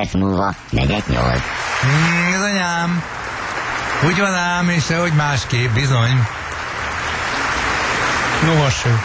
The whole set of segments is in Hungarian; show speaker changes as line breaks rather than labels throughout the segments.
perc múlva 4-8.
Ez anyám. Úgy van ám, és sehogy másképp, bizony.
Nohaső.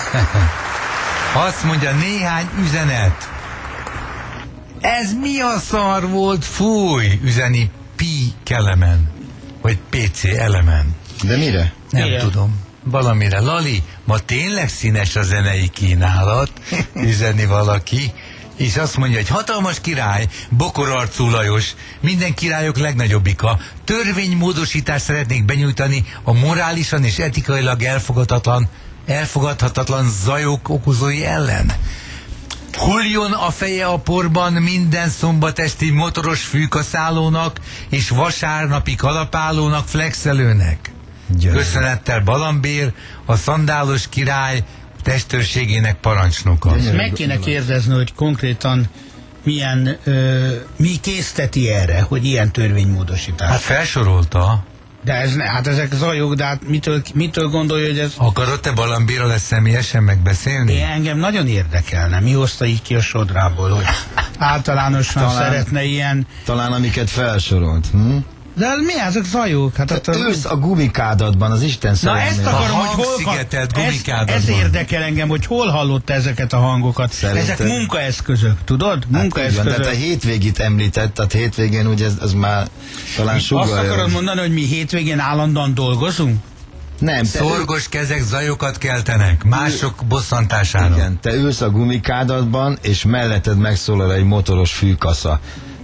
Azt mondja, néhány üzenet. Ez mi a szar volt? Fúj! Üzeni Pi Kelemen. Vagy PC Elemen.
De mire?
Nem tudom. Valamire. Lali, ma tényleg színes a zenei kínálat, üzeni valaki, és azt mondja, hogy hatalmas király, bokorarcú Lajos, minden királyok legnagyobbika, törvénymódosítást szeretnék benyújtani a morálisan és etikailag elfogadhatatlan zajok okozói ellen. Hulljon a feje a porban minden szombatesti motoros fűkaszálónak és vasárnapi kalapálónak, flexelőnek. Köszönettel Balambér, a szandálos király testőrségének parancsnoka.
Meg kéne kérdezni, hogy konkrétan mi készteti erre, hogy ilyen törvénymódosítás.
Hát felsorolta.
De ez hát ezek zajok, de hát mitől gondolja, hogy ez...
Akarod te Balambérral ezt személyesen megbeszélni?
Engem nagyon érdekelne. Mi hozta így ki a sodrából, hogy általánosan szeretne ilyen...
Talán amiket felsorolt.
De mi ezek zajok? Hát
ősz a gumikádatban, az Isten
szeretné. Na ezt akarom, hogy hol ez érdekel engem, hogy hol hallotta ezeket a hangokat. Ezek munkaeszközök, tudod? Munkaeszközök.
Hát, de a hétvégit említett, tehát hétvégén ugye ez már talán sugalja.
Azt akarod mondani, hogy mi hétvégén állandóan dolgozunk?
Nem.
Szorgos kezek zajokat keltenek, mások bosszantására.
Igen, te ülsz a gumikádatban, és melletted megszólal egy motoros fűkasza.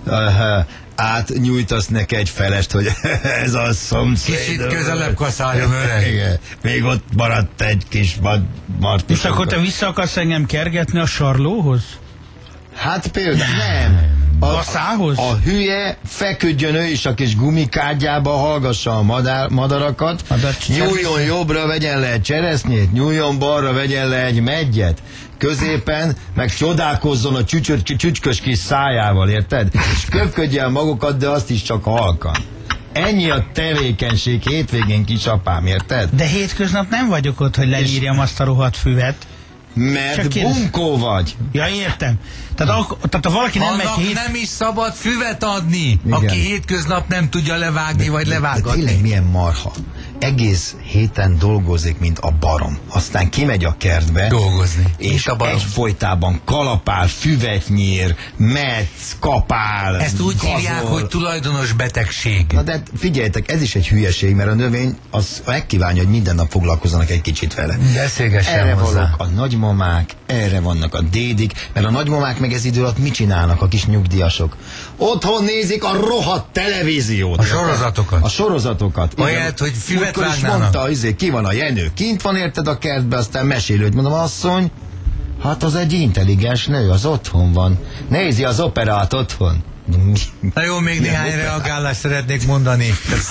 Átnyújtasz neki egy felest, hogy ez a szomszéd.
Kicsit közelebb kaszáljon, öreg.
Igen. Még ott maradt egy kis marti.
És akkor te vissza akarsz engem kergetni a sarlóhoz?
Hát például nem. A hülye feküdjön ő is a kis gumikádjába, hallgassa a madarakat, nyúljon jobbra, vegyen le egy cseresznyét, nyúljon balra, vegyen le egy meggyet, középen meg csodálkozzon a csücskös kis szájával, érted? És köpködjen magukat, de azt is csak halkan. Ennyi a tevékenység hétvégén, kisapám, érted?
De hétköznap nem vagyok ott, hogy leírjam azt a rohadt füvet.
Mert bunkó vagy.
Ja, értem. Tehát ha valaki nem megy
nem is szabad füvet adni, igen, aki hétköznap nem tudja levágni, vagy levágatni.
Tényleg milyen marha. Egész héten dolgozik, mint a barom. Aztán kimegy a kertbe
dolgozni.
És egyfolytában kalapál, füvet nyír, metsz, kapál.
Ezt úgy hívják, hogy tulajdonos betegség.
Na de figyeljetek, ez is egy hülyeség, mert a növény az megkívánja, hogy minden nap foglalkozzanak egy kicsit vele.
Beszélgessen hozzá.
Vannak a nagymamák, erre vannak a dédik, mert a nagymamák meg ez idő alatt mit csinálnak, a kis nyugdíjasok? Otthon nézik a rohadt televíziót.
A sorozatokat.
A sorozatokat.
Olyat, hogy füvet vágnának.
Mondta, ki van a Jenő, kint van érted a kertbe, aztán mesélőd, mondom, asszony, hát az egy intelligens nő, az otthon van. Nézi az operát otthon.
Na jó, még néhány reagálást szeretnék mondani.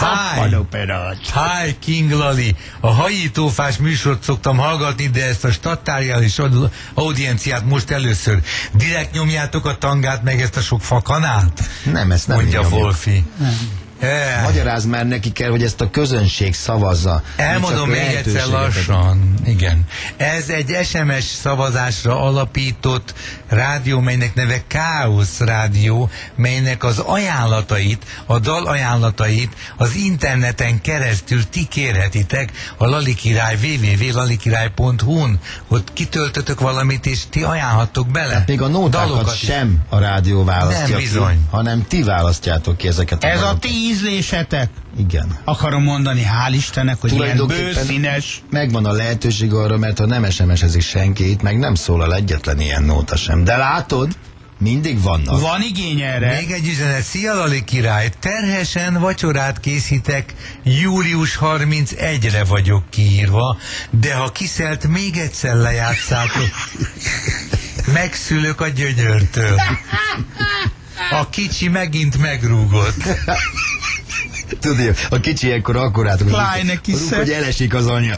Hi, King Lali. A hajítófás műsort szoktam hallgatni, de ezt a stattáriális audienciát most először. Direkt nyomjátok a tangát, meg ezt a sok fakanát?
Nem, ezt nem
mondja Wolfi.
Magyarázd már neki kell, hogy ezt a közönség szavazza.
Elmondom még egyszer lassan. Igen. Ez egy SMS szavazásra alapított rádió, melynek neve Káosz Rádió, melynek az ajánlatait, a dal ajánlatait az interneten keresztül ti kérhetitek a Lalikirály www.lalikirály.hu-n. Ott kitöltötök valamit, és ti ajánlhattok bele.
Hát még a nótákat sem a rádió választja ki, hanem ti választjátok ki ezeket a
ez a ti ízlésetek.
Igen.
Akarom mondani, hál' Istennek, hogy ilyen bőszínes.
Megvan a lehetőség arra, mert ha nem SMS-ezik senki, itt meg nem szólal egyetlen ilyen nóta sem. De látod, mindig vannak.
Van igény erre.
Még egy üzenet. Szia, Lali király, terhesen vacsorát készítek, július 31-re vagyok kiírva, de ha kiszelt még egyszer lejátszátok, megszülök a gyönyörtől. A kicsi megint megrúgott.
Tudja, a kicsi akkorát hogy elesik az anyja.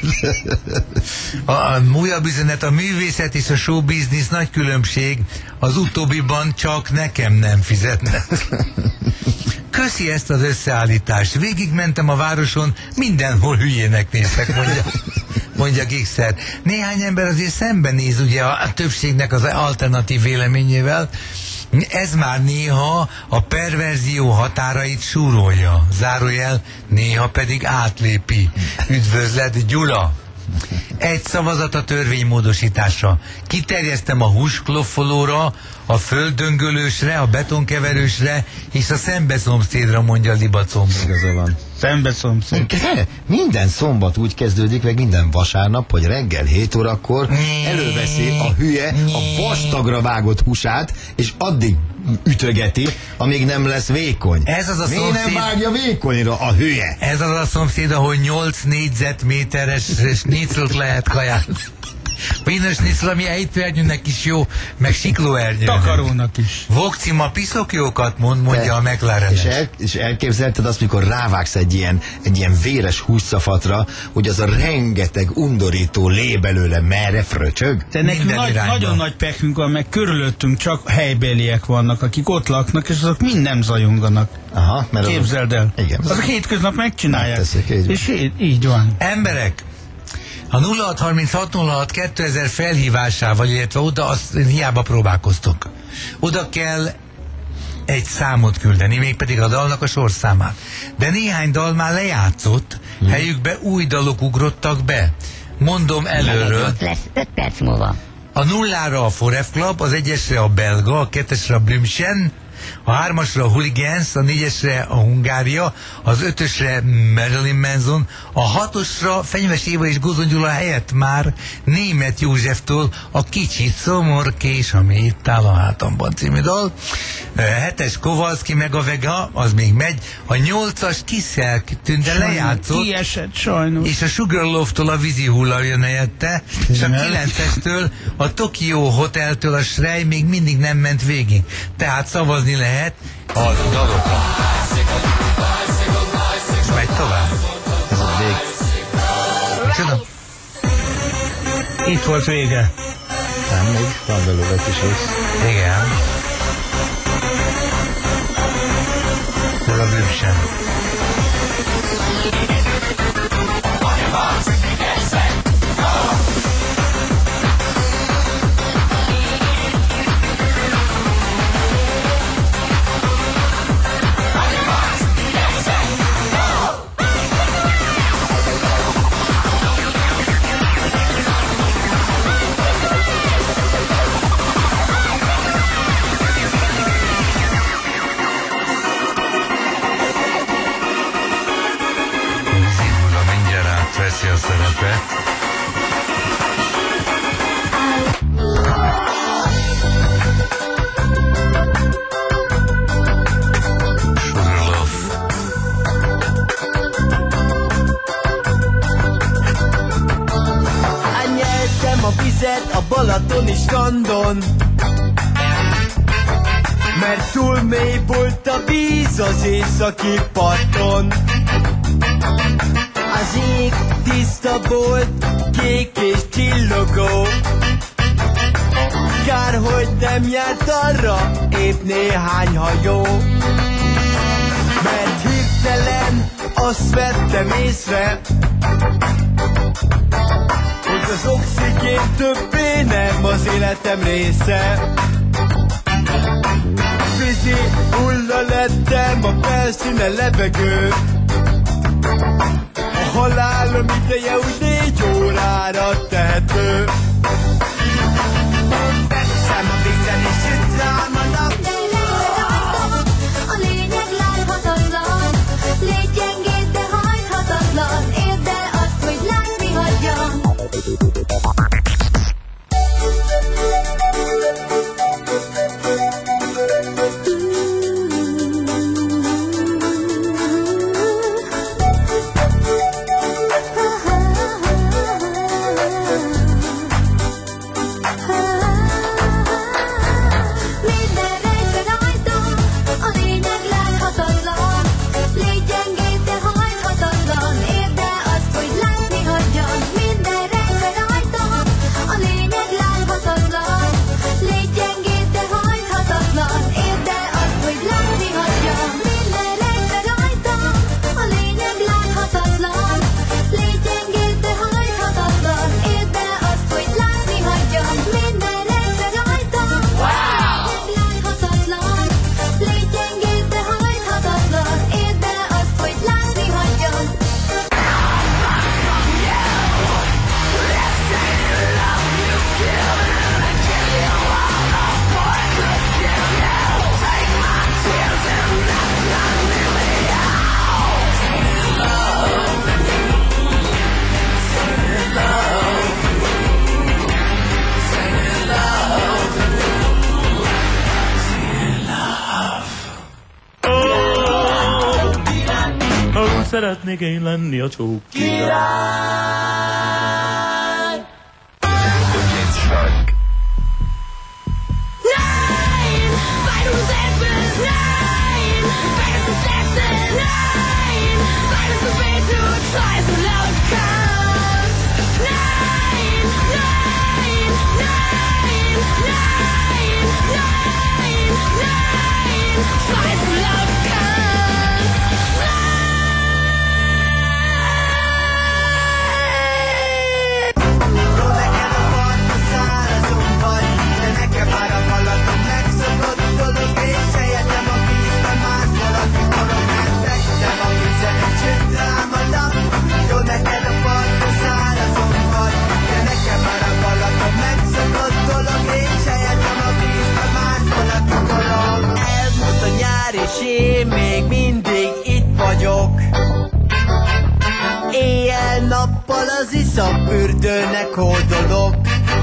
A újabb üzenet, a művészet és a showbiznisz nagy különbség, az utóbbiban csak nekem nem fizetnek. Köszi ezt az összeállítást. Végigmentem a városon, mindenhol hülyének néztek, mondja Gigszer. Néhány ember azért szembenéz ugye a többségnek az alternatív véleményével, Ez már néha a perverzió határait súrolja, zárójel, néha pedig átlépi. Üdvözlet, Gyula! Egy szavazat a törvénymódosításra. Kiterjesztem a húskloffolóra, a földdöngölősre, a betonkeverősre és a szembeszomszédra, mondja Libacom.
Igaza van.
Szembeszomszéd.
Minden szombat úgy kezdődik, meg minden vasárnap, hogy reggel 7 órakor előveszi a hülye a vastagra vágott húsát, és addig ütögeti, amíg nem lesz vékony.
Ez az a
Miért
szomszéd...
nem vágja vékonyra a hülye?
Ez az a szomszéd, ahol 8 négyzetméteres snicelt lehet kaját. Wiener Schnitzel, ami ejtőernyőnek is jó, meg siklóernyőnek.
Takarónak is.
Vokcima piszok jókat mondja a McLaren.
És elképzelted azt, mikor rávágsz egy ilyen véres hússzafatra, hogy az a rengeteg undorító lé belőle merre fröcsög?
De nekünk nagyon nagy pekünk van, meg körülöttünk csak helybéliek vannak, akik ott laknak, és azok mind nem zajonganak.
Aha, mert
képzeld el.
Igen.
Azok hétköznap megcsinálják.
Megteszik,
és így van.
Emberek, a 0636062000 felhívásával, illetve oda, azt hiába próbálkoztok. Oda kell egy számot küldeni, mégpedig a dalnak a sorszámát. De néhány dal már lejátszott, helyükbe új dalok ugrottak be. Mondom előről.
Ott lesz 5 perc múlva.
A 0-ra a Foref Club, az 1-esre a Belga, a 2-esre a Blümchen, a 3-asra a Hooligans, a 4-esre a Hungária, az 5-ösre Marilyn Manson, a 6-osra Fenyves Éva és Gozon Gyula helyett már Németh Józseftől a Kicsit szomorkés, ami itt áll a hátamban című dal. 7-es Kowalski meg a Vega, az még megy. A 8-as Kiszel Tünde lejátszott.
Kiesett sajnos.
És a Sugarloaf-tól a Vízi Hulla jön helyette, és a 9-estől a Tokyo Hoteltől a Shrey még mindig nem ment végig. Tehát szavazni lehet a dalokra. És megy tovább.
Ez a vég.
Micsoda?
Itt volt vége.
Nem, még van belőle kis rész.
Igen. Ez a Blümchen. Veszi a szerepet. Sugarloaf.
Ányeltem a vizet a balatoni strandon, mert túl mély volt a víz az északi parton. Az ég tiszta volt, kék és csillogó. Kár, hogy nem járt arra épp néhány hajó. Mert hirtelen azt vettem észre, hogy az oxigén többé nem az életem része. Vízi hulla lettem, a felszíne levegő. A halálom ideje úgy 4 órára tehető. Veszem a vízen és süt rám a nap.
A lényeg láthatatlan, légy gyengéd, de hajthatatlan. Érd el azt, hogy látni hagyjam.
szeretnék én lenni a csók király.
És én még mindig itt vagyok. Éjjel-nappal az iszapfürdőnek hódolok.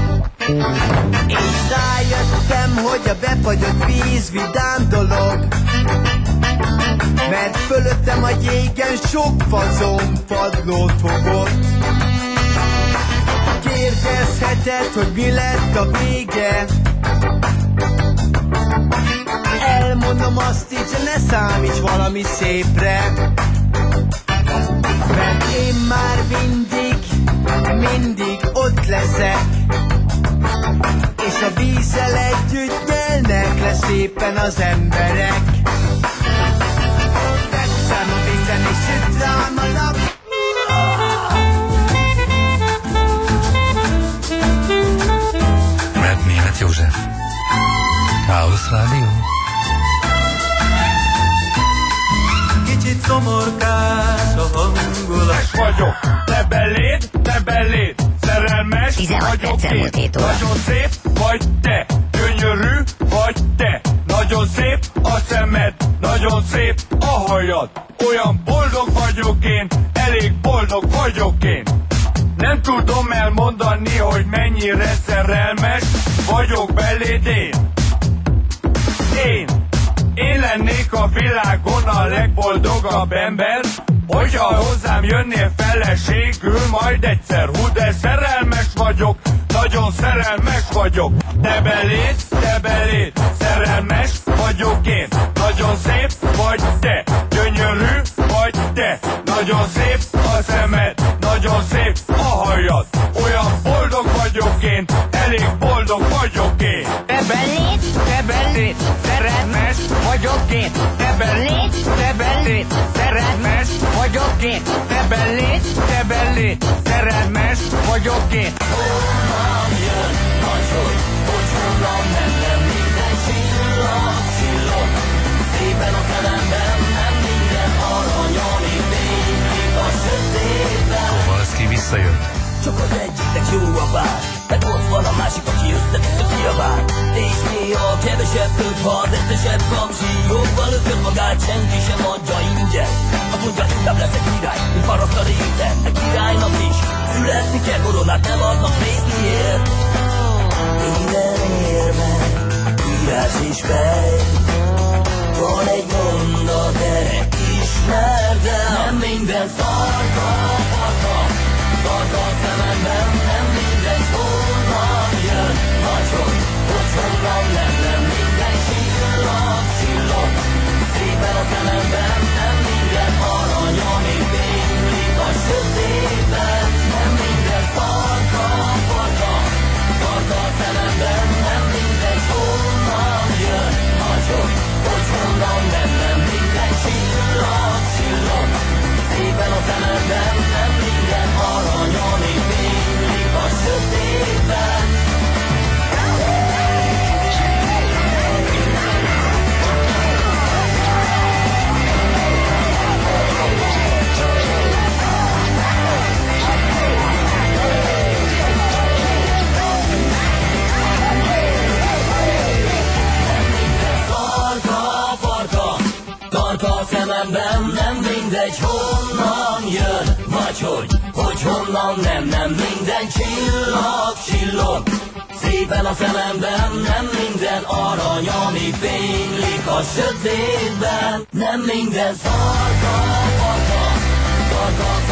És rájöttem, hogy a befagyott víz vidám dolog. Mert fölöttem a jégen sok fazon padlót fogott. Kérdezheted, hogy mi lett a vége. Elmondom azt így, ne számíts valami szépre. Mert én már mindig ott leszek. És a vízzel együtt nyelnek le szépen az emberek. Tetszem a vízen és süt rám a nap.
Mert Németh József. Káosz Rádió.
Kicsit szomorkás a hangulat.
Vagyok, te beléd, szerelmes vagyok én. Nagyon szép vagy te, gyönyörű vagy te. Nagyon szép a szemed, nagyon szép a hajad. Olyan boldog vagyok én, elég boldog vagyok én. Nem tudom elmondani, hogy mennyire szerelmes vagyok beléd én lennék a világon a legboldogabb ember, hogyha hozzám jönnél feleségül majd egyszer. Hú, de szerelmes vagyok, nagyon szerelmes vagyok. Te beléd, szerelmes vagyok én. Nagyon szép vagy te, gyönyörű vagy te. Nagyon szép a szemed, nagyon szép a hajad. Olyan boldog vagyok én, elég boldog vagyok én.
Te beléd, szerelmes vagyok én. Te beléd, szerelmes vagyok én. Te beléd, szerelmes vagyok én. Honnan jön nagy hogy honnan nem minden csillog. Szépen a szememben nem minden arany, ami fénylik a sötétben.
Kovalszki visszajött.
Csak az egyiknek jó a bár, meg ott van a másik, aki összetett a kiabál. És néha kevesebb köt, ha az egyesebb kamsi jobban lökött magát, senki sem adja ingyen. Azt mondja, inkább leszek király, mint paraszt a réten. A királynak is születni kell, koronát nem adnak nézniért. Minden érve, írás és fej. Van egy mondat, erre ismerd el. Nem minden szarka, a szememben nem mindegy, honnan jön nagyon, hogy honnan nem minden csillog. Szépen a szememben nem minden arany, ami fénylik a sötétben. Nem minden farka a szememben nem mindegy, honnan jön nagyon, hogy honnan nem minden csillog. Szépen a szememben nem minden arany, ami fénylik a sötétben. Tarka a szememben, nem mindegy, honnan jön, vagy hogy honnan nem minden csillog. Szépen a szememben, nem minden arany, ami fénylik a sötétben. Nem minden szarka, Maga